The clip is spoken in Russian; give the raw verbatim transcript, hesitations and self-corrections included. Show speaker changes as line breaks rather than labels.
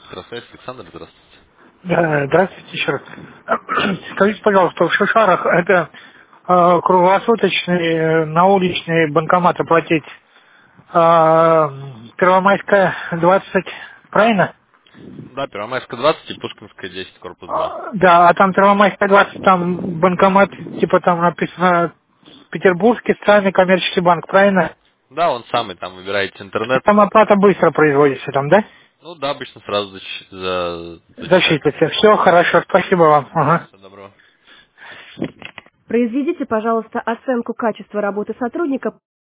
Красавец Александр, здравствуйте.
Да, здравствуйте еще раз. Скажите, пожалуйста, в Шишарах это э, круглосуточный э, на уличный банкомат оплатить э, Первомайская двадцать, правильно?
Да, Первомайская двадцать и Пушкинская десять, корпус два.
А, да, а там Первомайская двадцать, там банкомат, типа там написано Петербургский социальный коммерческий банк, правильно?
Да, он самый, там выбираете
И
интернет.
там оплата быстро производится, там, да?
Ну да, обычно сразу зач- за- зачисляется.
Зачислите. Все, хорошо, спасибо вам.
Да,
Ага.
всего доброго.
Произведите, пожалуйста, оценку качества работы сотрудника